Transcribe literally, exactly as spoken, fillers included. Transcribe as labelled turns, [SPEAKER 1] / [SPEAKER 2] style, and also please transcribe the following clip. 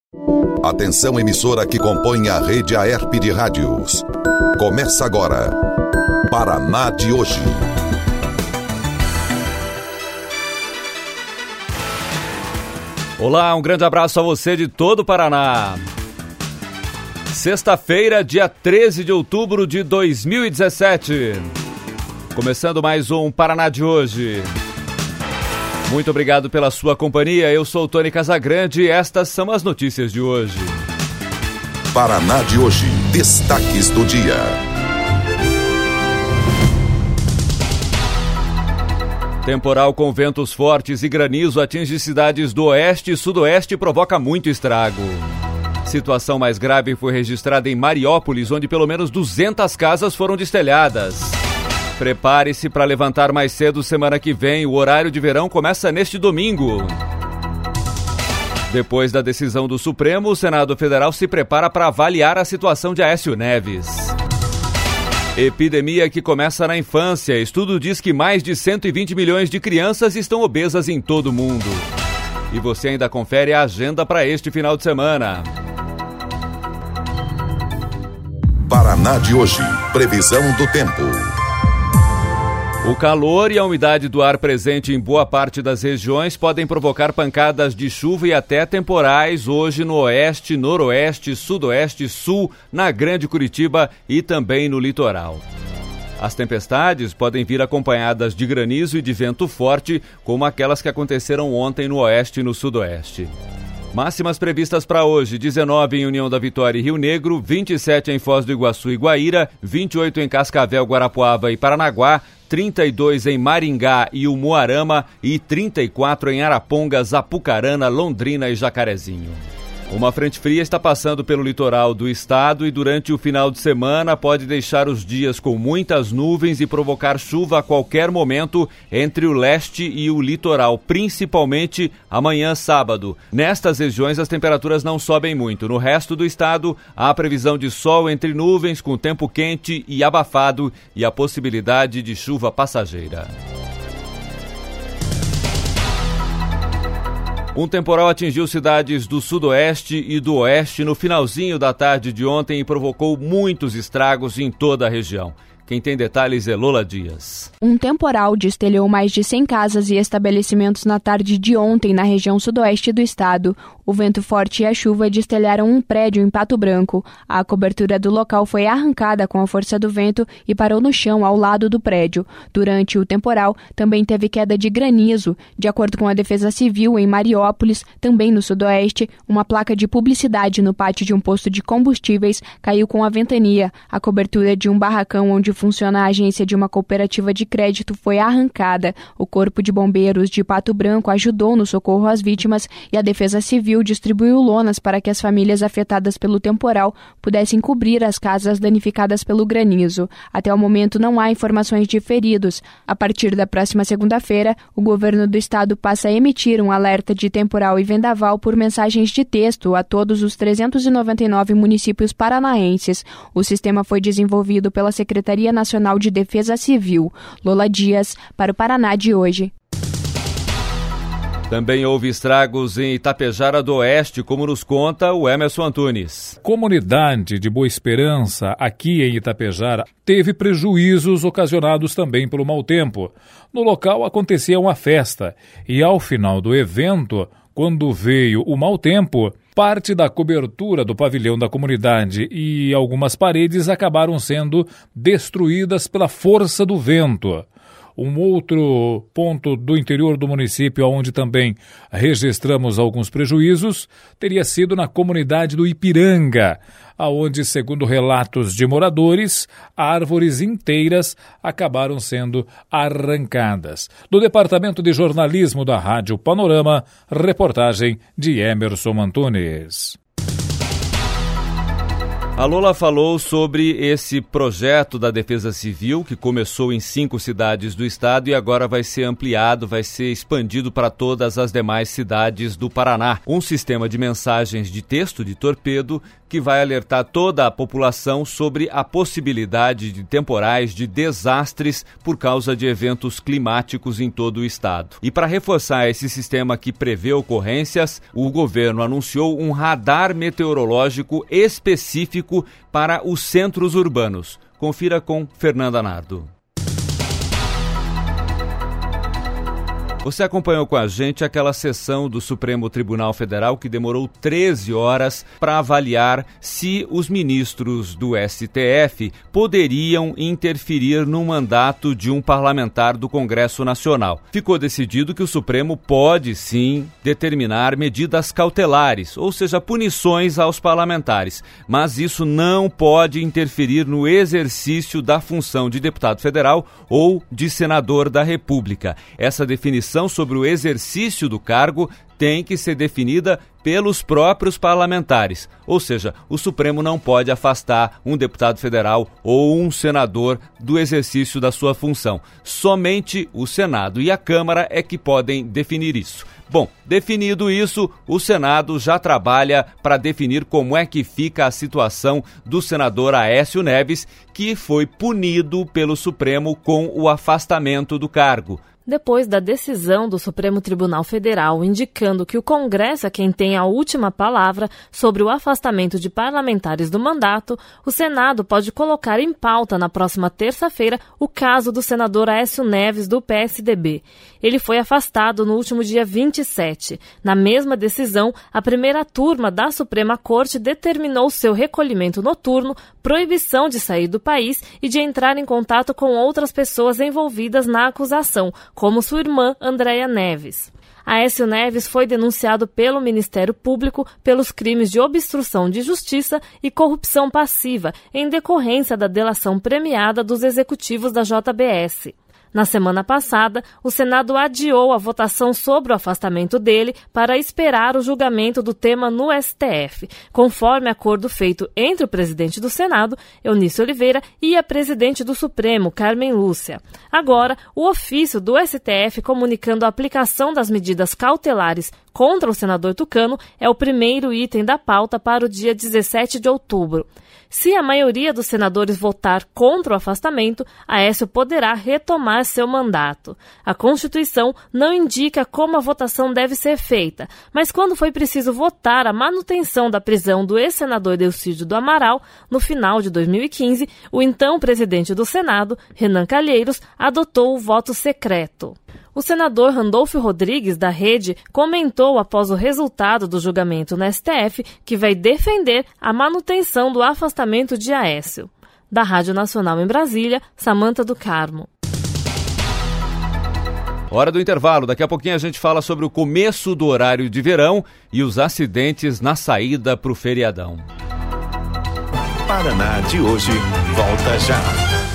[SPEAKER 1] Atenção, emissora que compõe a rede Aerp de rádios. Começa agora, Paraná de hoje.
[SPEAKER 2] Olá, um grande abraço a você de todo o Paraná. Sexta-feira, dia treze de outubro de dois mil e dezessete. Começando mais um Paraná de hoje. Muito obrigado pela sua companhia. Eu sou o Tony Casagrande e estas são as notícias de hoje.
[SPEAKER 1] Paraná de hoje. Destaques do dia.
[SPEAKER 2] Temporal com ventos fortes e granizo atinge cidades do oeste e sudoeste e provoca muito estrago. Situação mais grave foi registrada em Mariópolis, onde pelo menos duzentas casas foram destelhadas. Prepare-se para levantar mais cedo semana que vem. O horário de verão começa neste domingo. Depois da decisão do Supremo, o Senado Federal se prepara para avaliar a situação de Aécio Neves. Epidemia que começa na infância. Estudo diz que mais de cento e vinte milhões de crianças estão obesas em todo o mundo. E você ainda confere a agenda para este final de semana.
[SPEAKER 1] Paraná de hoje. Previsão do tempo.
[SPEAKER 2] O calor e a umidade do ar presente em boa parte das regiões podem provocar pancadas de chuva e até temporais hoje no oeste, noroeste, sudoeste, sul, na Grande Curitiba e também no litoral. As tempestades podem vir acompanhadas de granizo e de vento forte, como aquelas que aconteceram ontem no oeste e no sudoeste. Máximas previstas para hoje: dezenove em União da Vitória e Rio Negro, vinte e sete em Foz do Iguaçu e Guaíra, vinte e oito em Cascavel, Guarapuava e Paranaguá, trinta e dois em Maringá e Umuarama e trinta e quatro em Arapongas, Apucarana, Londrina e Jacarezinho. Uma frente fria está passando pelo litoral do estado e durante o final de semana pode deixar os dias com muitas nuvens e provocar chuva a qualquer momento entre o leste e o litoral, principalmente amanhã sábado. Nestas regiões as temperaturas não sobem muito. No resto do estado há a previsão de sol entre nuvens com tempo quente e abafado e a possibilidade de chuva passageira. Um temporal atingiu cidades do sudoeste e do oeste no finalzinho da tarde de ontem e provocou muitos estragos em toda a região. Quem tem detalhes é Lola Dias.
[SPEAKER 3] Um temporal destelhou mais de cem casas e estabelecimentos na tarde de ontem na região sudoeste do estado. O vento forte e a chuva destelharam um prédio em Pato Branco. A cobertura do local foi arrancada com a força do vento e parou no chão ao lado do prédio. Durante o temporal, também teve queda de granizo. De acordo com a Defesa Civil, em Mariópolis, também no sudoeste, uma placa de publicidade no pátio de um posto de combustíveis caiu com a ventania. A cobertura de um barracão onde funciona a agência de uma cooperativa de crédito foi arrancada. O Corpo de Bombeiros de Pato Branco ajudou no socorro às vítimas e a Defesa Civil distribuiu lonas para que as famílias afetadas pelo temporal pudessem cobrir as casas danificadas pelo granizo. Até o momento não há informações de feridos. A partir da próxima segunda-feira, o governo do estado passa a emitir um alerta de temporal e vendaval por mensagens de texto a todos os trezentos e noventa e nove municípios paranaenses. O sistema foi desenvolvido pela Secretaria Nacional de Defesa Civil. Lola Dias, para o Paraná de hoje.
[SPEAKER 2] Também houve estragos em Itapejara do Oeste, como nos conta o Emerson Antunes.
[SPEAKER 4] Comunidade de Boa Esperança, aqui em Itapejara, teve prejuízos ocasionados também pelo mau tempo. No local acontecia uma festa e, ao final do evento, quando veio o mau tempo, parte da cobertura do pavilhão da comunidade e algumas paredes acabaram sendo destruídas pela força do vento. Um outro ponto do interior do município onde também registramos alguns prejuízos teria sido na comunidade do Ipiranga, aonde, segundo relatos de moradores, árvores inteiras acabaram sendo arrancadas. Do Departamento de Jornalismo da Rádio Panorama, reportagem de Emerson Antunes.
[SPEAKER 2] A Lola falou sobre esse projeto da Defesa Civil que começou em cinco cidades do estado e agora vai ser ampliado, vai ser expandido para todas as demais cidades do Paraná. Um sistema de mensagens de texto de torpedo que vai alertar toda a população sobre a possibilidade de temporais de desastres por causa de eventos climáticos em todo o estado. E para reforçar esse sistema que prevê ocorrências, o governo anunciou um radar meteorológico específico para os centros urbanos. Confira com Fernanda Nardo. Você acompanhou com a gente aquela sessão do Supremo Tribunal Federal que demorou treze horas para avaliar se os ministros do S T F poderiam interferir no mandato de um parlamentar do Congresso Nacional. Ficou decidido que o Supremo pode sim determinar medidas cautelares, ou seja, punições aos parlamentares, mas isso não pode interferir no exercício da função de deputado federal ou de senador da República. Essa definição sobre o exercício do cargo tem que ser definida pelos próprios parlamentares, ou seja, o Supremo não pode afastar um deputado federal ou um senador do exercício da sua função. Somente o Senado e a Câmara é que podem definir isso. Bom, definido isso, o Senado já trabalha para definir como é que fica a situação do senador Aécio Neves, que foi punido pelo Supremo com o afastamento do cargo.
[SPEAKER 5] Depois da decisão do Supremo Tribunal Federal indicando que o Congresso é quem tem a última palavra sobre o afastamento de parlamentares do mandato, o Senado pode colocar em pauta na próxima terça-feira o caso do senador Aécio Neves, do P S D B. Ele foi afastado no último dia vinte e sete. Na mesma decisão, a primeira turma da Suprema Corte determinou seu recolhimento noturno, proibição de sair do país e de entrar em contato com outras pessoas envolvidas na acusação, como sua irmã Andréia Neves. Aécio Neves foi denunciado pelo Ministério Público pelos crimes de obstrução de justiça e corrupção passiva, em decorrência da delação premiada dos executivos da J B S. Na semana passada, o Senado adiou a votação sobre o afastamento dele para esperar o julgamento do tema no S T F, conforme acordo feito entre o presidente do Senado, Eunício Oliveira, e a presidente do Supremo, Carmen Lúcia. Agora, o ofício do S T F comunicando a aplicação das medidas cautelares contra o senador Tucano é o primeiro item da pauta para o dia dezessete de outubro. Se a maioria dos senadores votar contra o afastamento, Aécio poderá retomar seu mandato. A Constituição não indica como a votação deve ser feita, mas quando foi preciso votar a manutenção da prisão do ex-senador Delcídio do Amaral, no final de dois mil e quinze, o então presidente do Senado, Renan Calheiros, adotou o voto secreto. O senador Randolfo Rodrigues, da Rede, comentou após o resultado do julgamento no S T F que vai defender a manutenção do afastamento de Aécio. Da Rádio Nacional em Brasília, Samanta do Carmo.
[SPEAKER 2] Hora do intervalo. Daqui a pouquinho a gente fala sobre o começo do horário de verão e os acidentes na saída para o feriadão.
[SPEAKER 6] Paraná de hoje volta já.